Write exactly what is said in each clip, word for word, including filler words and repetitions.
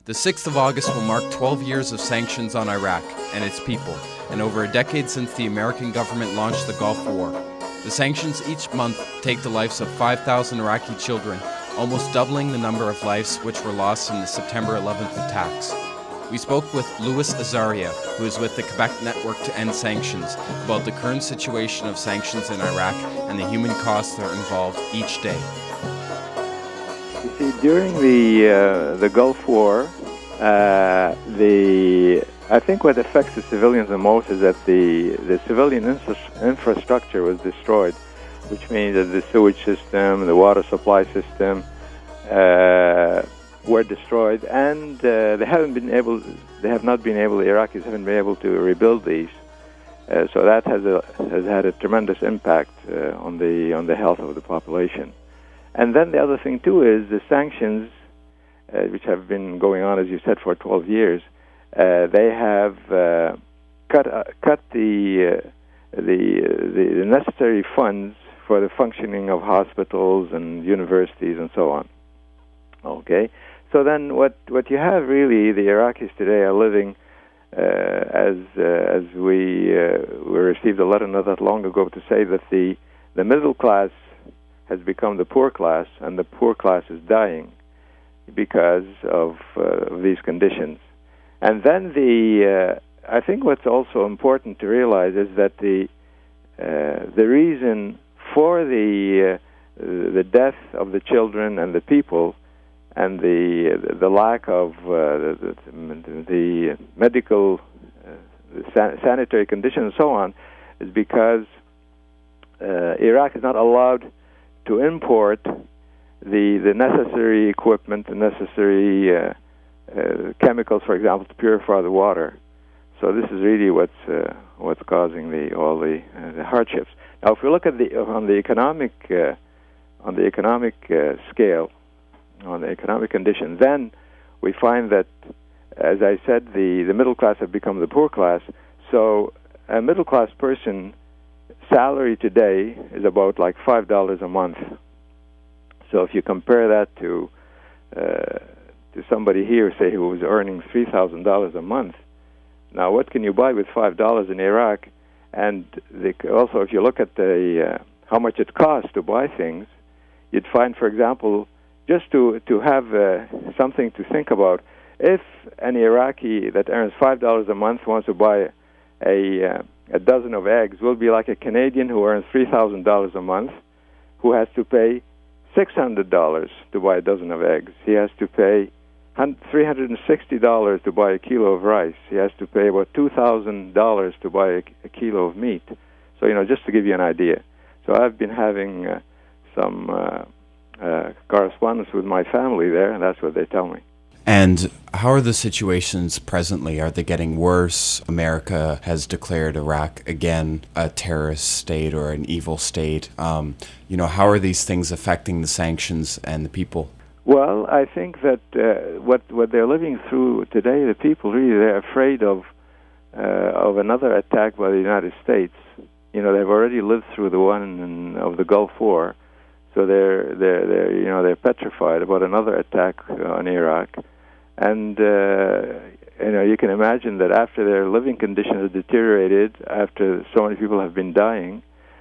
The sixth of August will mark twelve years of sanctions on Iraq and its people, and over a decade since the American government launched the Gulf War. The sanctions each month take the lives of five thousand Iraqi children, almost doubling the number of lives which were lost in the September eleventh attacks. We spoke with Louis Azaria, who is with the Quebec Network to End Sanctions, about the current situation of sanctions in Iraq and the human costs that are involved each day. You see, during the uh, the Gulf War, uh, the I think what affects the civilians the most is that the the civilian infra- infrastructure was destroyed, which means that the sewage system, the water supply system, uh, were destroyed, and uh, they haven't been able. They have not been able. The Iraqis haven't been able to rebuild these. Uh, so that has a, has had a tremendous impact uh, on the on the health of the population. And then the other thing too is the sanctions, uh, which have been going on, as you said, for twelve years. Uh, they have uh, cut uh, cut the, uh, the the necessary funds for the functioning of hospitals and universities and so on. Okay, so then what what you have really, the Iraqis today are living uh, as uh, as we uh, we received a letter not that long ago to say that the the middle class has become the poor class, and the poor class is dying because of uh, these conditions. And then the, uh, I think what's also important to realize is that the uh, the reason for the uh, the death of the children and the people, and the the lack of uh, the, the, the medical uh, the san- sanitary conditions and so on, is because uh, Iraq is not allowed to import the the necessary equipment, the necessary uh, uh, chemicals, for example, to purify the water. So this is really what's uh, what's causing the all the, uh, the hardships. Now, if we look at the on the economic uh, on the economic uh, scale, on the economic conditions, then we find that, as I said, the the middle class have become the poor class. So a middle class person salary today is about like five dollars a month. So if you compare that to uh, to somebody here, say, who was earning three thousand dollars a month, now what can you buy with five dollars in Iraq? And the, also, if you look at the uh, how much it costs to buy things, you'd find, for example, just to to have uh, something to think about, if an Iraqi that earns five dollars a month wants to buy a uh, a dozen of eggs, will be like a Canadian who earns three thousand dollars a month, who has to pay six hundred dollars to buy a dozen of eggs. He has to pay three hundred sixty dollars to buy a kilo of rice. He has to pay about two thousand dollars to buy a, a kilo of meat. So, you know, just to give you an idea. So I've been having uh, some uh, uh, correspondence with my family there, and that's what they tell me. And how are the situations presently? Are they getting worse? America has declared Iraq again a terrorist state or an evil state. Um, you know, how are these things affecting the sanctions and the people? Well, I think that uh, what what they're living through today, the people really, they're afraid of uh, of another attack by the United States. You know, they've already lived through the one in, of the Gulf War, so they're they're they're you know they're petrified about another attack on Iraq. And, uh, you know, you can imagine that after their living conditions have deteriorated, after so many people have been dying,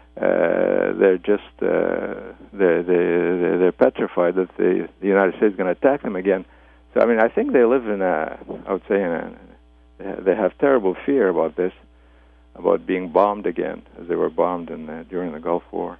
uh, they're just, uh, they're, they're, they're petrified that the, the United States is going to attack them again. So, I mean, I think they live in a, I would say, in a, they have terrible fear about this, about being bombed again, as they were bombed in the, during the Gulf War.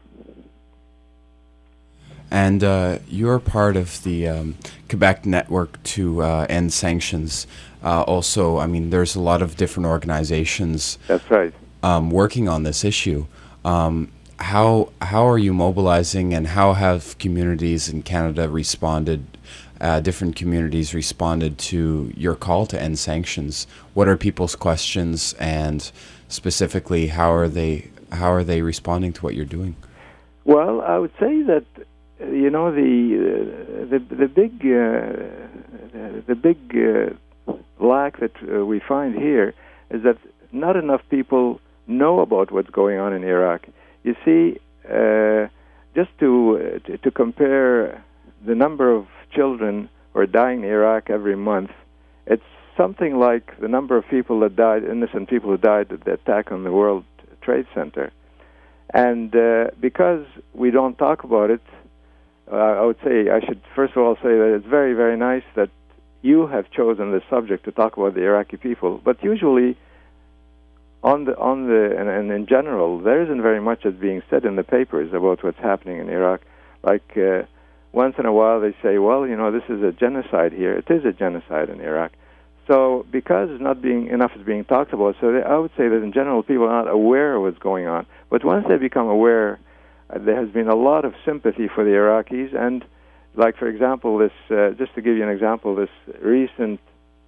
And uh, you're part of the um, Quebec Network to uh, End Sanctions. Uh, also, I mean, there's a lot of different organizations. That's right. Um, working on this issue. Um, how how are you mobilizing, and how have communities in Canada responded? Uh, different communities responded to your call to end sanctions. What are people's questions, and specifically, how are they how are they responding to what you're doing? Well, I would say that, you know, the uh, the the big uh, the big uh, lack that uh, we find here is that not enough people know about what's going on in Iraq. You see, uh, just to, to to compare the number of children who are dying in Iraq every month it's something like the number of people that died, innocent people who died at the attack on the World Trade Center. And uh, because we don't talk about it, uh, I would say, I should first of all say that it's very, very nice that you have chosen this subject to talk about the Iraqi people. But usually, on the on the and, and in general, there isn't very much that's being said in the papers about what's happening in Iraq. Like uh, once in a while, they say, "Well, you know, this is a genocide here." It is a genocide in Iraq. So because it's not being enough is being talked about, so they, I would say that in general people are not aware of what's going on. But once they become aware, uh, there has been a lot of sympathy for the Iraqis. And like, for example, this uh, just to give you an example, this recent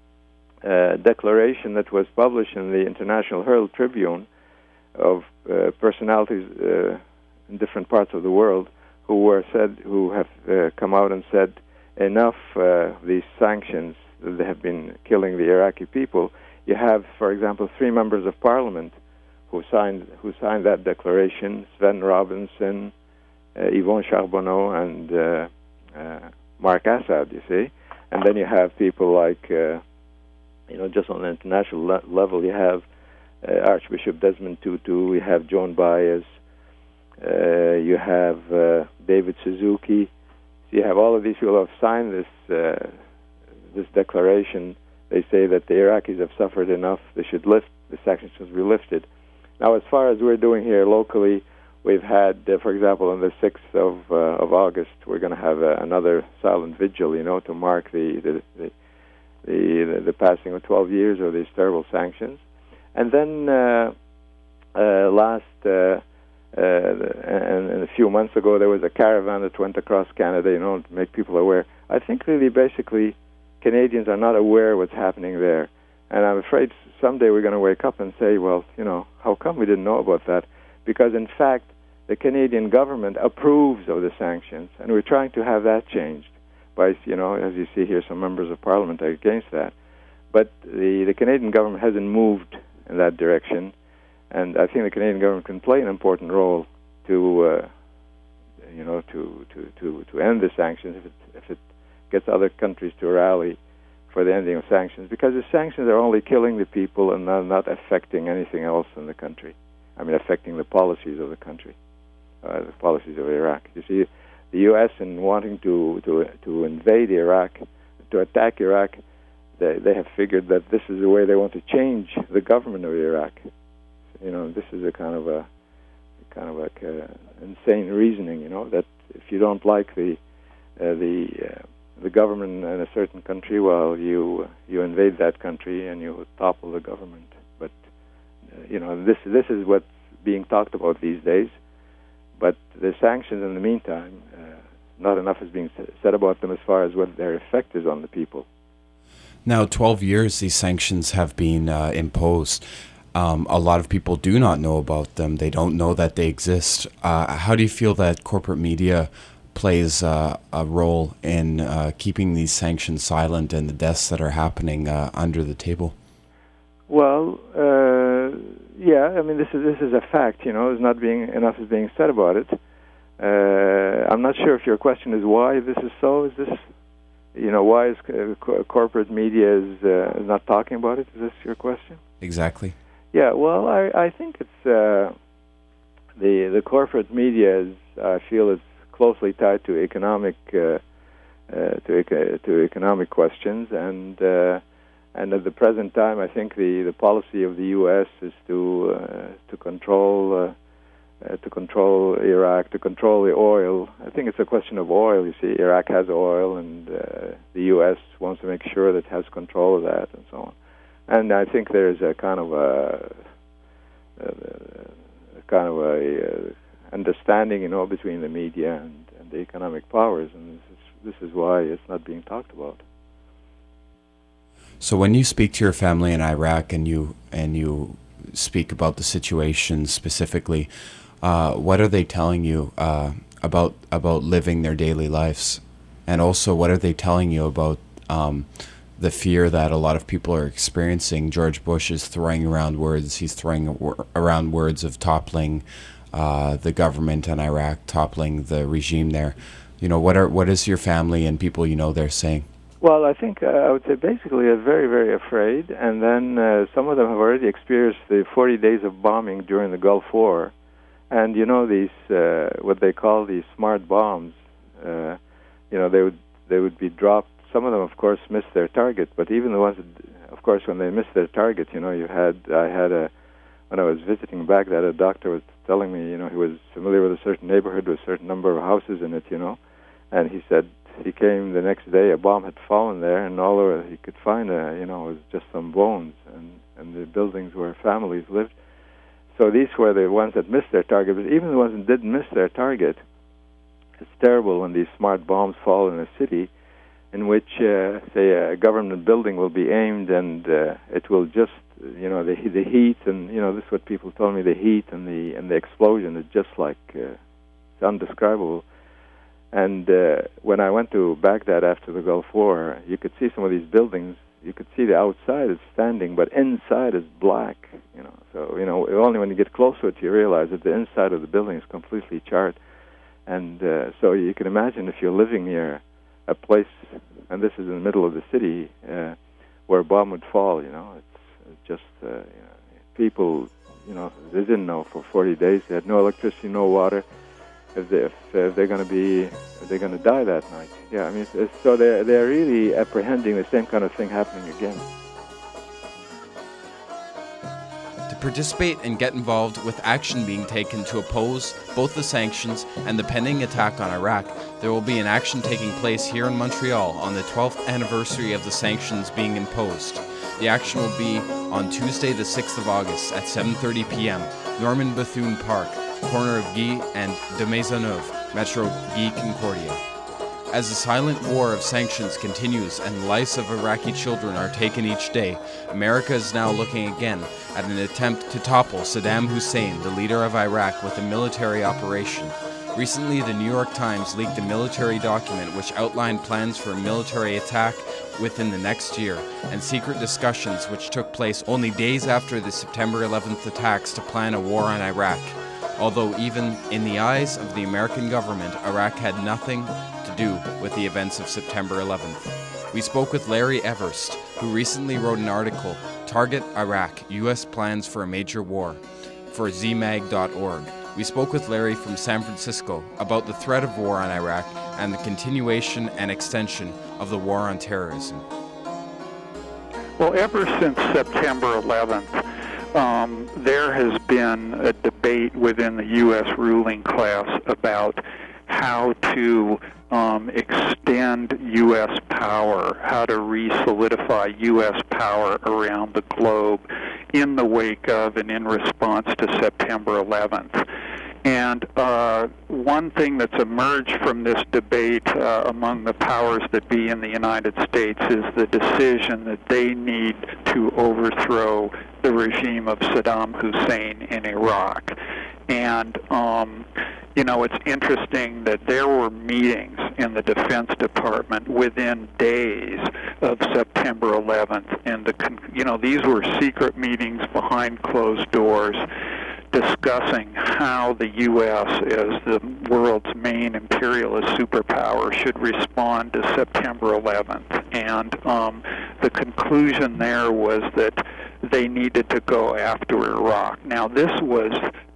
uh, declaration that was published in the International Herald Tribune of uh, personalities uh, in different parts of the world who were said who have uh, come out and said enough uh, these sanctions. They have been killing the Iraqi people. You have, for example, three members of parliament who signed who signed that declaration: Sven Robinson, uh, Yvonne Charbonneau, and uh, uh, Mark Assad. You see, and then you have people like, uh, you know, just on an international le- level, you have uh, Archbishop Desmond Tutu, you have Joan Baez, uh, you have uh, David Suzuki. So you have all of these people who have signed this. Uh, this declaration. They say that the Iraqis have suffered enough. They should lift, the sanctions should be lifted. Now, as far as we're doing here locally, we've had, uh, for example, on the sixth of uh, of August, we're going to have uh, another silent vigil, you know, to mark the the, the the the passing of twelve years of these terrible sanctions. And then uh, uh, last, uh, uh, and, and a few months ago, there was a caravan that went across Canada, you know, to make people aware. I think really, basically, Canadians are not aware of what's happening there. And I'm afraid someday we're going to wake up and say, well, you know, how come we didn't know about that? Because, in fact, the Canadian government approves of the sanctions, and we're trying to have that changed by, you know, as you see here, some members of parliament are against that. But the, the Canadian government hasn't moved in that direction, and I think the Canadian government can play an important role to, uh, you know, to, to, to, to end the sanctions if it, if it gets other countries to rally for the ending of sanctions, because the sanctions are only killing the people and not, not affecting anything else in the country. I mean, affecting the policies of the country, uh, the policies of Iraq. You see, the U S in wanting to, to, to invade Iraq, to attack Iraq, they, they have figured that this is the way they want to change the government of Iraq. You know, this is a kind of a kind of like a insane reasoning. You know, that if you don't like the uh, the uh, the government in a certain country, well, you you invade that country and you topple the government. But uh, you know, this this is what's being talked about these days. But the sanctions, in the meantime, uh, not enough is being said about them as far as what their effect is on the people. Now, twelve years these sanctions have been uh, imposed. Um, a lot of people do not know about them. They don't know that they exist. Uh, how do you feel that corporate media plays uh, a role in uh, keeping these sanctions silent and the deaths that are happening uh, under the table? Well, uh, yeah, I mean, this is this is a fact. You know, there's not being enough is being said about it. Uh, I'm not sure if your question is why this is so. Is this, you know, why is uh, co- corporate media is uh, is not talking about it? Is this your question? Exactly. Yeah. Well, I I think it's uh, the the corporate media is, I feel, is closely tied to economic uh, uh, to eco- to economic questions, and uh, and at the present time, I think the, the policy of the U S is to uh, to control uh, uh, to control Iraq, to control the oil. I think it's a question of oil. You see, Iraq has oil, and uh, the U S wants to make sure that it has control of that, and so on. And I think there's a kind of a, a, a kind of a, a understanding, you know, between the media and, and the economic powers, and this is, this is why it's not being talked about. So when you speak to your family in Iraq and you and you speak about the situation specifically, uh, what are they telling you uh, about about living their daily lives, and also what are they telling you about um, the fear that a lot of people are experiencing? George Bush is throwing around words. He's throwing around words of toppling uh, the government in Iraq, toppling the regime there. You know, what are what is your family and people you know they're saying? Well, I think uh, I would say basically they're very, very afraid, and then uh, some of them have already experienced the forty days of bombing during the Gulf War, and you know these uh, what they call these smart bombs. Uh, you know they would they would be dropped. Some of them, of course, missed their target, but even the ones, that, of course, when they missed their target, you know, you had I had a when I was visiting Baghdad, a doctor was telling me, you know, he was familiar with a certain neighborhood with a certain number of houses in it, you know, and he said. He came the next day, a bomb had fallen there, and all over he could find, a, you know, it was just some bones, and, and the buildings where families lived. So these were the ones that missed their target, but even the ones that didn't miss their target, it's terrible when these smart bombs fall in a city in which, uh, say, a government building will be aimed, and uh, it will just, you know, the, the heat, and, you know, this is what people told me, the heat and the, and the explosion is just like, uh, it's indescribable. And uh, when I went to Baghdad after the Gulf War, you could see some of these buildings. You could see the outside is standing, but inside is black. You know, so you know only when you get close to it you realize that the inside of the building is completely charred. And uh, so you can imagine if you're living near a place, and this is in the middle of the city, uh, where a bomb would fall. You know, it's, it's just uh, you know, people. You know, they didn't know for forty days. They had no electricity, no water. If, they, if, if they're going to be, if they're going to die that night, yeah. I mean, it's, it's, so they're they're really apprehending the same kind of thing happening again. To participate and get involved with action being taken to oppose both the sanctions and the pending attack on Iraq, there will be an action taking place here in Montreal on the twelfth anniversary of the sanctions being imposed. The action will be on Tuesday, the sixth of August at seven thirty p.m. Norman Bethune Park, corner of Guy and de Maisonneuve, Metro Guy Concordia. As the silent war of sanctions continues and the lives of Iraqi children are taken each day, America is now looking again at an attempt to topple Saddam Hussein, the leader of Iraq, with a military operation. Recently, the New York Times leaked a military document which outlined plans for a military attack within the next year, and secret discussions which took place only days after the September eleventh attacks to plan a war on Iraq. Although even in the eyes of the American government, Iraq had nothing to do with the events of September eleventh. We spoke with Larry Everst, who recently wrote an article, Target Iraq, U S Plans for a Major War, for Z mag dot org. We spoke with Larry from San Francisco about the threat of war on Iraq and the continuation and extension of the war on terrorism. Well, ever since September eleventh, Um, there has been a debate within the U S ruling class about how to um, extend U S power, how to re-solidify U S power around the globe in the wake of and in response to September eleventh. And uh, one thing that's emerged from this debate uh, among the powers that be in the United States is the decision that they need to overthrow the regime of Saddam Hussein in Iraq. And, um, you know, it's interesting that there were meetings in the Defense Department within days of September eleventh. And, the, you know, these were secret meetings behind closed doors discussing how the U S, as the world's main imperialist superpower, should respond to September eleventh. And um, the conclusion there was that they needed to go after Iraq. Now, this was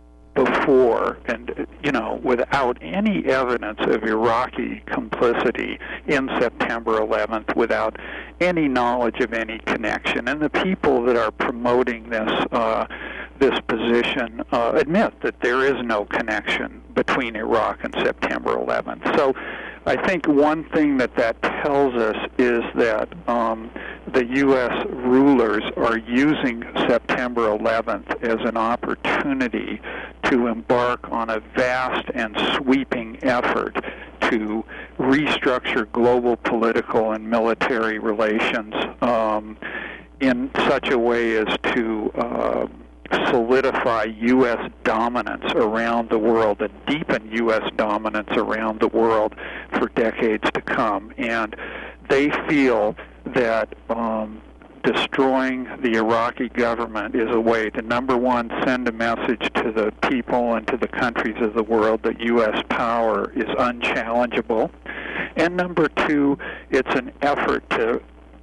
before and, you know, without any evidence of Iraqi complicity in September eleventh, without any knowledge of any connection. And the people that are promoting this uh, this position uh, admit that there is no connection between Iraq and September eleventh. So I think one thing that that tells us is that um, the U S rulers are using September eleventh as an opportunity to embark on a vast and sweeping effort to restructure global political and military relations um, in such a way as to uh, solidify U S dominance around the world and deepen U S dominance around the world for decades to come. And they feel that um, destroying the Iraqi government is a way to, number one, send a message to the people and to the countries of the world that U S power is unchallengeable. And number two, it's an effort to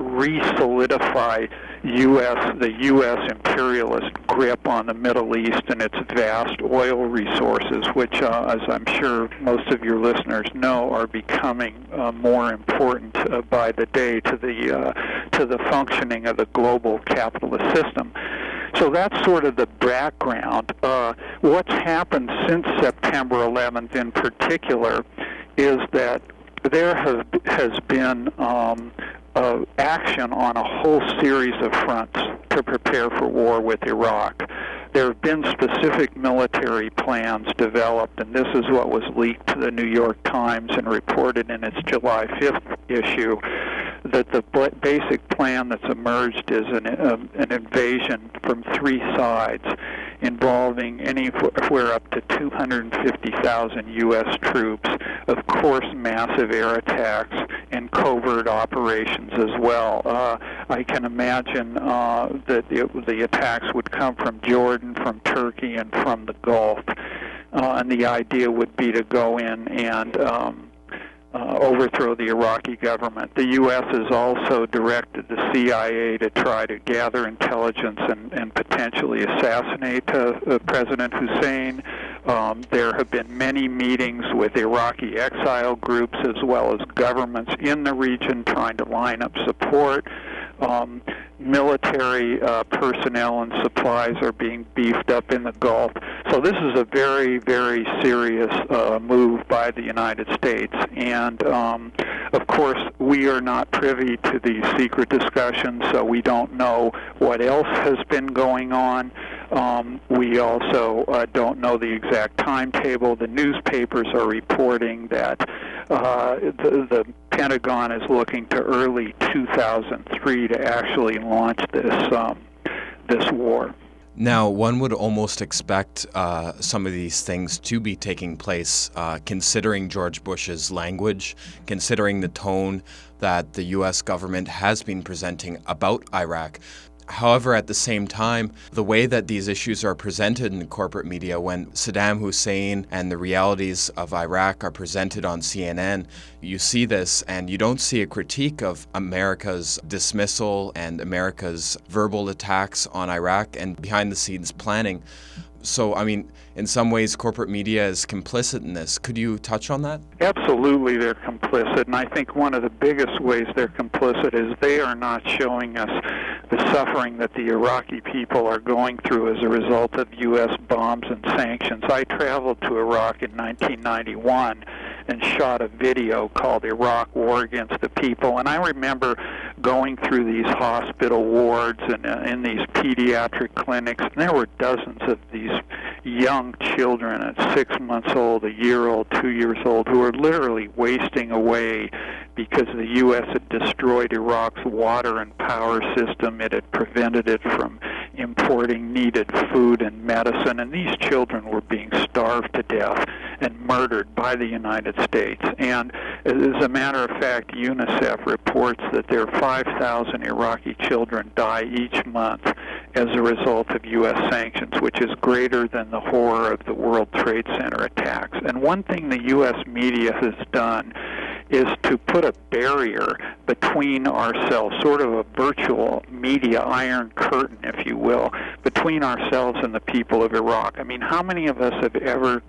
re-solidify U S the U S imperialist grip on the Middle East and its vast oil resources, which, uh, as I'm sure most of your listeners know, are becoming uh, more important uh, by the day to the uh, to the functioning of the global capitalist system. So that's sort of the background. Uh, what's happened since September eleventh, in particular, is that there have, has been um, uh, action on a whole series of fronts to prepare for war with Iraq. There have been specific military plans developed, and this is what was leaked to the New York Times and reported in its July fifth issue, that the basic plan that's emerged is an, uh, an invasion from three sides involving anywhere up to two hundred fifty thousand U S troops, of course massive air attacks and covert operations as well. Uh, I can imagine uh, that it, the attacks would come from Jordan, from Turkey, and from the Gulf. Uh, and the idea would be to go in and um, Uh, overthrow the Iraqi government. The U S has also directed the C I A to try to gather intelligence and, and potentially assassinate uh, uh, President Hussein. Um, there have been many meetings with Iraqi exile groups as well as governments in the region trying to line up support. Um, military uh, personnel and supplies are being beefed up in the Gulf. So this is a very, very serious uh, move by the United States. And, um, of course, we are not privy to these secret discussions, so we don't know what else has been going on. Um, we also uh, don't know the exact timetable. The newspapers are reporting that uh, the, the Pentagon is looking to early two thousand three to actually launch this um, this war. Now, one would almost expect uh, some of these things to be taking place, uh, considering George Bush's language, considering the tone that the U S government has been presenting about Iraq. However, at the same time, the way that these issues are presented in the corporate media, when Saddam Hussein and the realities of Iraq are presented on C N N, you see this and you don't see a critique of America's dismissal and America's verbal attacks on Iraq and behind-the-scenes planning. So, I mean, in some ways, corporate media is complicit in this. Could you touch on that? Absolutely, they're complicit. And I think one of the biggest ways they're complicit is they are not showing us the suffering that the Iraqi people are going through as a result of U S bombs and sanctions. I traveled to Iraq in nineteen ninety-one and shot a video called Iraq War Against the People. And I remember going through these hospital wards and uh, in these pediatric clinics, and there were dozens of these young children at six months old, a year old, two years old, who were literally wasting away because the U S had destroyed Iraq's water and power system. It had prevented it from importing needed food and medicine, and these children were being starved to death and murdered by the United States. And as a matter of fact, UNICEF reports that there are five thousand Iraqi children die each month as a result of U S sanctions, which is greater than the horror of the World Trade Center attacks. And one thing the U S media has done is to put a barrier between ourselves, sort of a virtual media iron curtain, if you will, between ourselves and the people of Iraq. I mean, how many of us have ever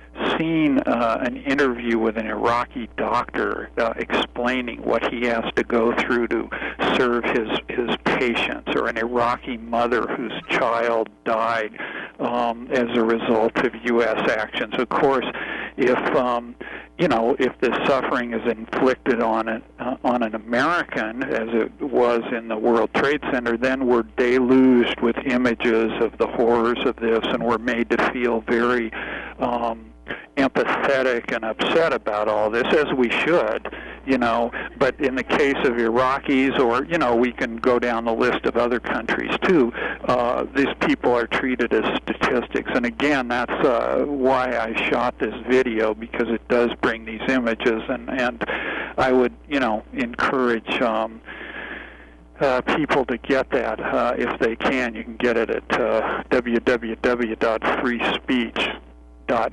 seen uh, an interview with an Iraqi doctor uh, explaining what he has to go through to serve his, his patients, or an Iraqi mother whose child died um, as a result of U S actions? Of course, if um, you know, if this suffering is inflicted on an, uh, on an American, as it was in the World Trade Center, then we're deluged with images of the horrors of this, and we're made to feel very um, empathetic and upset about all this, as we should, you know. But in the case of Iraqis, or, you know, we can go down the list of other countries too, uh, these people are treated as statistics. And again, that's uh, why I shot this video, because it does bring these images, and, and I would, you know, encourage um, uh, people to get that uh, if they can. You can get it at uh, w w w dot free speech dot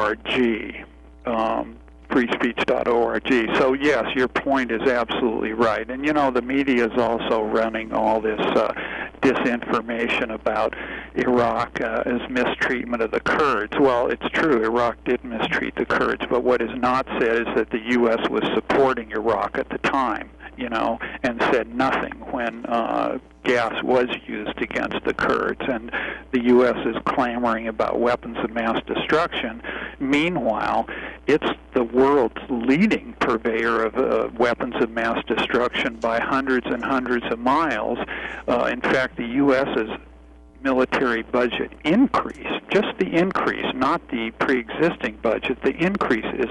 org. Um, free speech dot org. So, yes, your point is absolutely right. And, you know, the media is also running all this uh, disinformation about Iraq uh, as mistreatment of the Kurds. Well, it's true, Iraq did mistreat the Kurds, but what is not said is that the U S was supporting Iraq at the time, you know, and said nothing when uh, gas was used against the Kurds, and the U S is clamoring about weapons of mass destruction. Meanwhile, it's the world's leading purveyor of uh, weapons of mass destruction by hundreds and hundreds of miles. Uh, in fact, the U S's military budget increase, just the increase, not the pre-existing budget, the increase is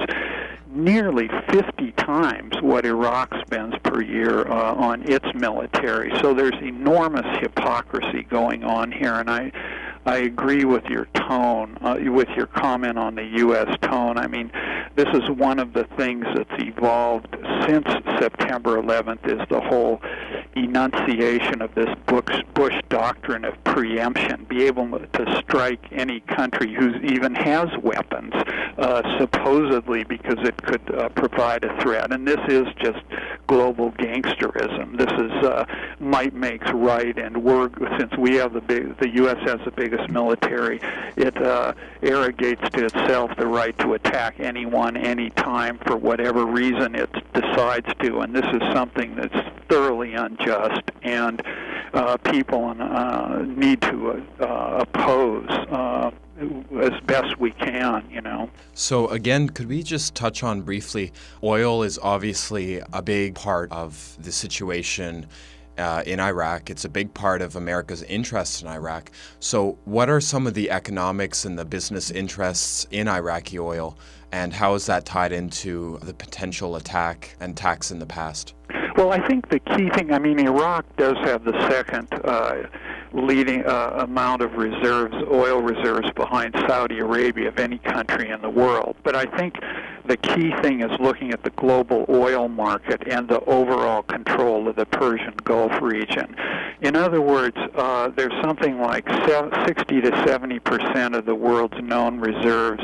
nearly fifty times what Iraq spends per year uh, on its military. So there's enormous hypocrisy going on here, and I I agree with your tone, uh, with your comment on the U S tone. I mean, this is one of the things that's evolved since September eleventh is the whole enunciation of this Bush, Bush doctrine of preemption, be able to strike any country who even has weapons, uh, supposedly because it could uh, provide a threat. And this is just global gangsterism. This is uh, might makes right, and we're, since we have the big, the U S has the biggest military, it uh, arrogates to itself the right to attack anyone, anytime, for whatever reason it decides to. And this is something that's thoroughly unjust, and uh, people uh, need to uh, oppose uh, as best we can, you know. So again, could we just touch on briefly, oil is obviously a big part of the situation uh, in Iraq. It's a big part of America's interest in Iraq. So what are some of the economics and the business interests in Iraqi oil, and how is that tied into the potential attack and attacks in the past? Well, I think the key thing, I mean, Iraq does have the second uh, leading uh, amount of reserves, oil reserves, behind Saudi Arabia of any country in the world. But I think the key thing is looking at the global oil market and the overall control of the Persian Gulf region. In other words, uh, there's something like sixty to seventy percent of the world's known reserves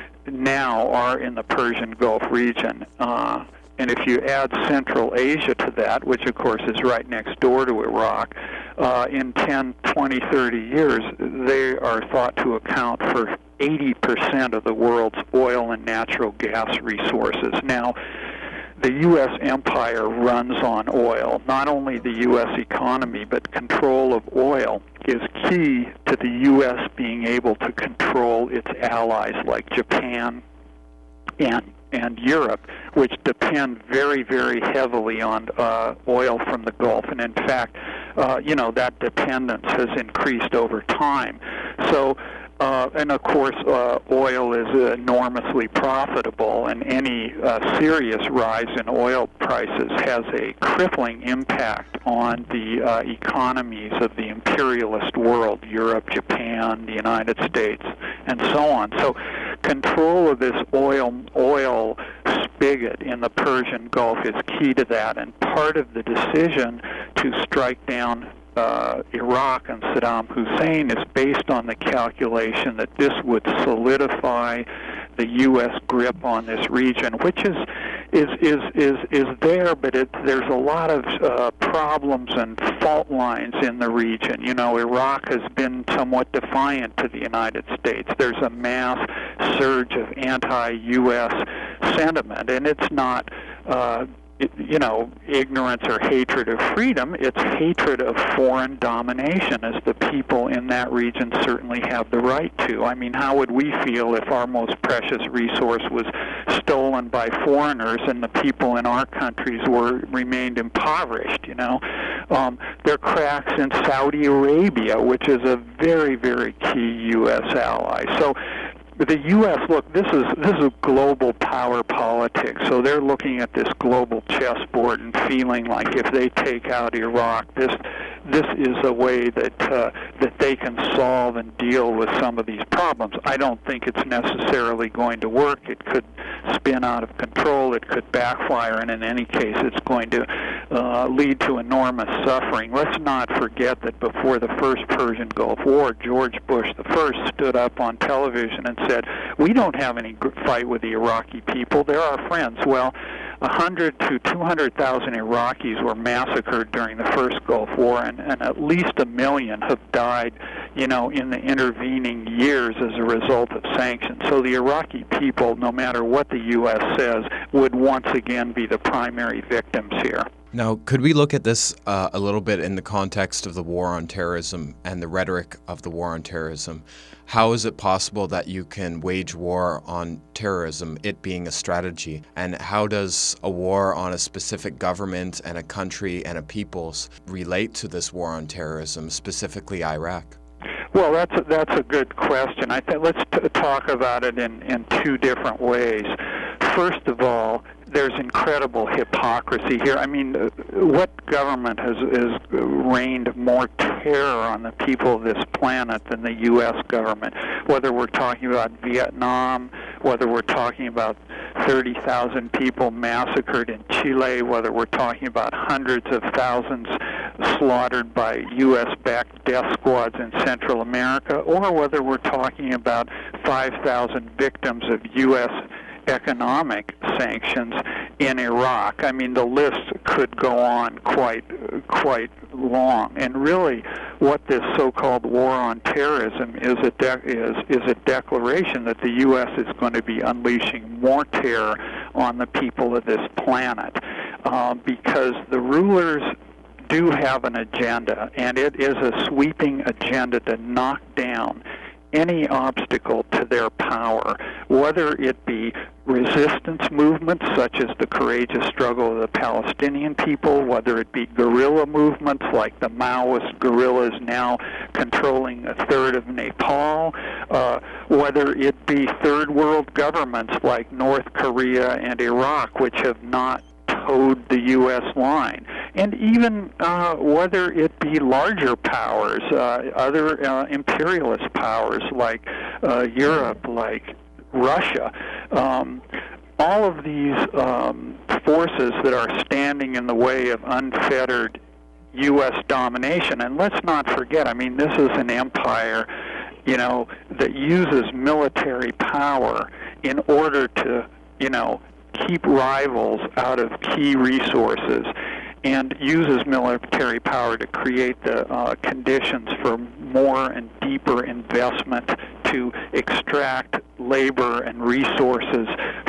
now are in the Persian Gulf region. Uh, And if you add Central Asia to that, which of course is right next door to Iraq, uh, in ten, twenty, thirty years, they are thought to account for eighty percent of the world's oil and natural gas resources. Now, the U S empire runs on oil. Not only the U S economy, but control of oil is key to the U S being able to control its allies like Japan and and Europe, which depend very, very heavily on uh, oil from the Gulf. And in fact, uh, you know, that dependence has increased over time. So, uh, and of course, uh, oil is enormously profitable, and any uh, serious rise in oil prices has a crippling impact on the uh, economies of the imperialist world, Europe, Japan, the United States, and so on. So control of this oil oil spigot in the Persian Gulf is key to that, and part of the decision to strike down uh, Iraq and Saddam Hussein is based on the calculation that this would solidify the U S grip on this region, which is is is is, is there, but it, there's a lot of uh, problems and fault lines in the region. You know, Iraq has been somewhat defiant to the United States. There's a mass surge of anti-U S sentiment, and it's not uh, It, you know, ignorance or hatred of freedom. It's hatred of foreign domination, as the people in that region certainly have the right to. I mean, how would we feel if our most precious resource was stolen by foreigners and the people in our countries were remained impoverished, you know? Um, there are cracks in Saudi Arabia, which is a very, very key U S ally. So the U S, look, this is this is global power politics, so they're looking at this global chessboard and feeling like if they take out Iraq, this this is a way that uh, that they can solve and deal with some of these problems. I don't think it's necessarily going to work. It could spin out of control. It could backfire, and in any case, it's going to uh, lead to enormous suffering. Let's not forget that before the first Persian Gulf War, George Bush the first stood up on television and said, "We don't have any fight with the Iraqi people. They're our friends." Well, one hundred to two hundred thousand Iraqis were massacred during the first Gulf War, and, and at least a million have died, you know, in the intervening years as a result of sanctions. So the Iraqi people, no matter what the U S says, would once again be the primary victims here. Now, could we look at this uh, a little bit in the context of the war on terrorism and the rhetoric of the war on terrorism? How is it possible that you can wage war on terrorism, it being a strategy? And how does a war on a specific government and a country and a peoples relate to this war on terrorism, specifically Iraq? Well, that's a, that's a good question. I think let's t- talk about it in, in two different ways. First of all, there's incredible hypocrisy here. I mean, uh, what government has, has rained more terror on the people of this planet than the U S government? Whether we're talking about Vietnam, whether we're talking about thirty thousand people massacred in Chile, whether we're talking about hundreds of thousands slaughtered by U S-backed death squads in Central America, or whether we're talking about five thousand victims of U S economic sanctions in Iraq. I mean, the list could go on quite quite long. And really, what this so-called war on terrorism is a de- is is a declaration that the U S is going to be unleashing more terror on the people of this planet, uh, because the rulers do have an agenda, and it is a sweeping agenda to knock down any obstacle to their power, whether it be resistance movements such as the courageous struggle of the Palestinian people, whether it be guerrilla movements like the Maoist guerrillas now controlling a third of Nepal, uh, whether it be third world governments like North Korea and Iraq, which have not towed the U S line, and even uh, whether it be larger powers, uh, other uh, imperialist powers like uh, Europe, like Russia. Um, all of these um, forces that are standing in the way of unfettered U S domination. And let's not forget, I mean, this is an empire, you know, that uses military power in order to, you know, keep rivals out of key resources, and uses military power to create the uh, conditions for more and deeper investment to extract labor and resources,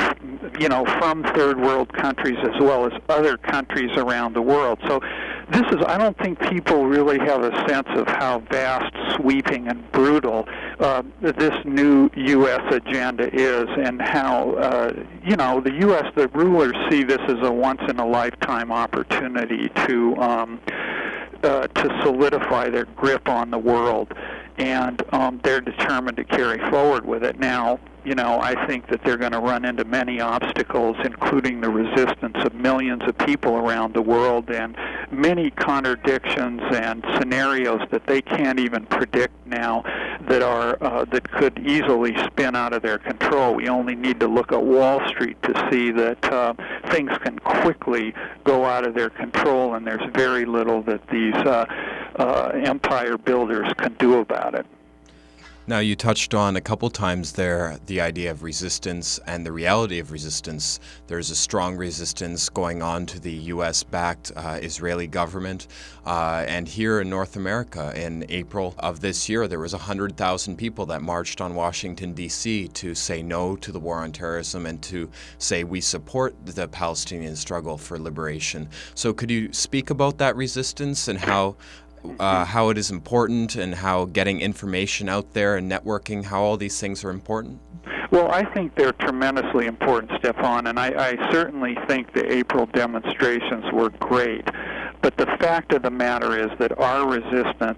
you know, from third world countries as well as other countries around the world. So this is, I don't think people really have a sense of how vast, sweeping, and brutal uh, this new U S agenda is, and how, uh, you know, the U S, the rulers see this as a once-in-a-lifetime opportunity to um, uh, to solidify their grip on the world, and um, they're determined to carry forward with it. Now, you know, I think that they're going to run into many obstacles, including the resistance of millions of people around the world, and many contradictions and scenarios that they can't even predict now that are uh, that could easily spin out of their control. We only need to look at Wall Street to see that uh, things can quickly go out of their control, and there's very little that these uh, uh, empire builders can do about it. Now, you touched on a couple times there the idea of resistance and the reality of resistance. There's a strong resistance going on to the U S-backed uh, Israeli government. Uh, and here in North America, in April of this year, there was one hundred thousand people that marched on Washington, D C to say no to the war on terrorism and to say we support the Palestinian struggle for liberation. So could you speak about that resistance and how Uh, how it is important, and how getting information out there and networking, how all these things are important? Well, I think they're tremendously important, Stefan, and I, I certainly think the April demonstrations were great. But the fact of the matter is that our resistance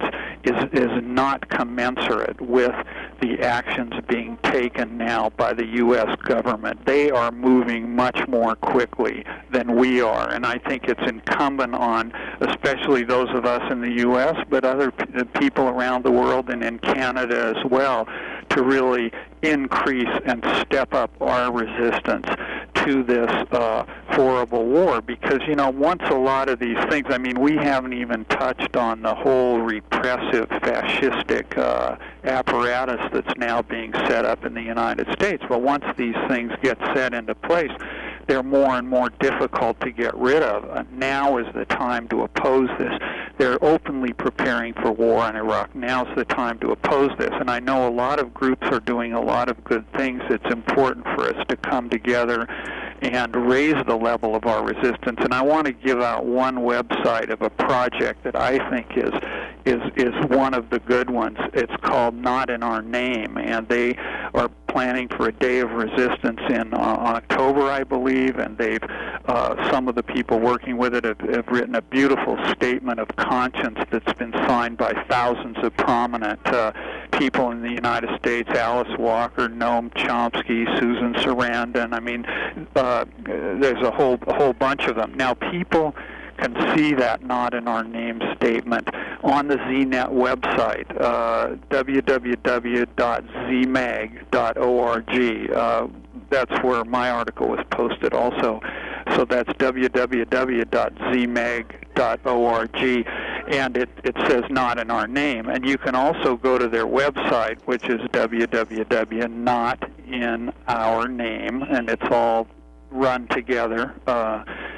is is not commensurate with the actions being taken now by the U S government. They are moving much more quickly than we are, and I think it's incumbent on, especially those of us in the U S, but other p- people around the world and in Canada as well, to really increase and step up our resistance to this uh, horrible war. Because, you know, once a lot of these things, I mean, we haven't even touched on the whole repressive, fascistic uh, apparatus that's now being set up in the United States. But once these things get set into place, they're more and more difficult to get rid of. Uh, now is the time to oppose this. They're openly preparing for war in Iraq. Now's the time to oppose this. And I know a lot of groups are doing a lot of good things. It's important for us to come together and raise the level of our resistance. And I want to give out one website of a project that I think is is is one of the good ones. It's called Not in Our Name, and they are planning for a day of resistance in uh, October, I believe, and they've uh, some of the people working with it have, have written a beautiful statement of conscience that's been signed by thousands of prominent uh, people in the United States: Alice Walker, Noam Chomsky, Susan Sarandon. I mean, uh, there's a whole a whole bunch of them. Now, people can see that Not in Our Name statement on the Z net website, uh, w w w dot z mag dot org. Uh, that's where my article was posted also. So that's w w w dot z mag dot org, and it, it says Not in Our Name. And you can also go to their website, which is w w w dot not in our name, and it's all run together. Uh,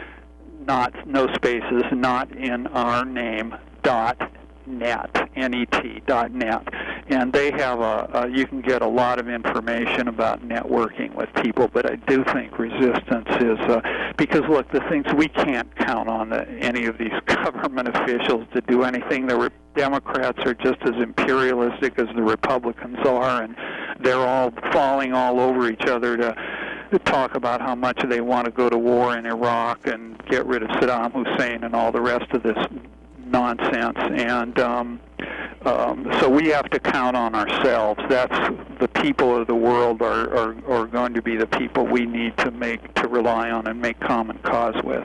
Not, no spaces, not in our name, dot net, N E T, dot net. And they have a, a, you can get a lot of information about networking with people, but I do think resistance is, uh, because look, the things, we can't count on the, any of these government officials to do anything. The re- Democrats are just as imperialistic as the Republicans are, and they're all falling all over each other to talk about how much they want to go to war in Iraq and get rid of Saddam Hussein and all the rest of this nonsense. And um, um, so we have to count on ourselves. That's the people of the world are, are, are going to be the people we need to make to rely on and make common cause with.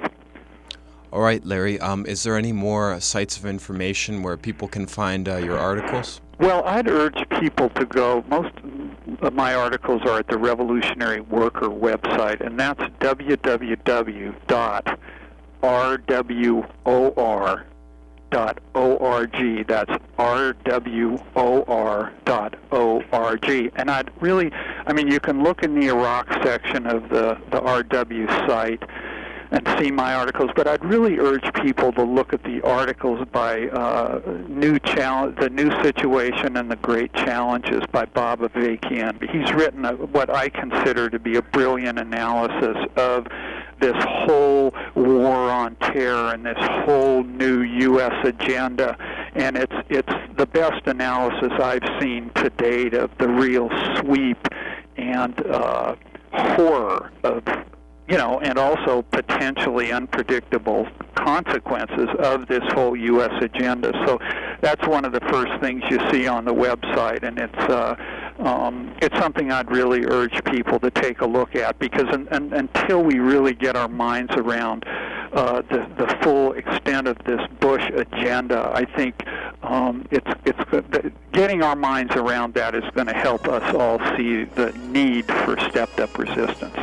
All right, Larry. Um, is there any more sites of information where people can find uh, your articles? Well, I'd urge people to go. Most of my articles are at the Revolutionary Worker website, and that's w w w dot r w o r dot org. That's r w o r dot org. And I'd really, I mean, you can look in the Iraq section of the, the R W site and see my articles, but I'd really urge people to look at the articles by uh, new challenge, the New Situation and the Great Challenges by Bob Avakian. He's written a, what I consider to be a brilliant analysis of this whole war on terror and this whole new U S agenda, and it's it's the best analysis I've seen to date of the real sweep and uh, horror of, you know, and also potentially unpredictable consequences of this whole U S agenda. So that's one of the first things you see on the website, and it's uh, um, it's something I'd really urge people to take a look at, because un- un- until we really get our minds around uh, the, the full extent of this Bush agenda, I think um, it's it's getting our minds around that is going to help us all see the need for stepped-up resistance.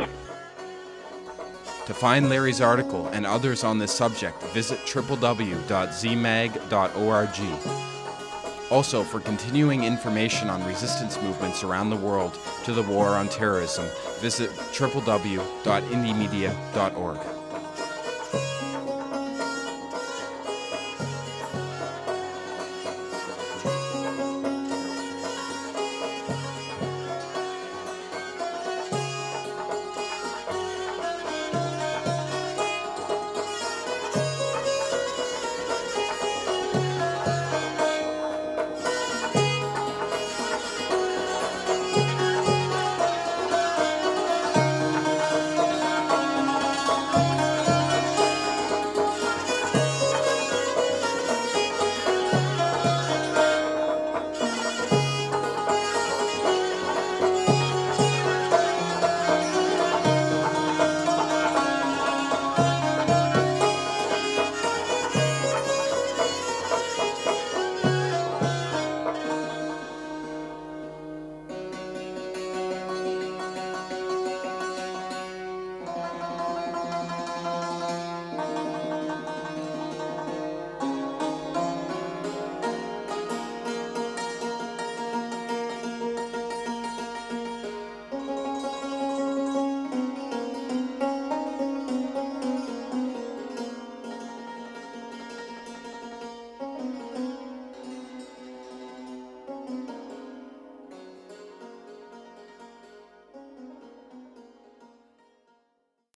To find Larry's article and others on this subject, visit w w w dot z mag dot org. Also, for continuing information on resistance movements around the world to the war on terrorism, visit w w w dot indie media dot org.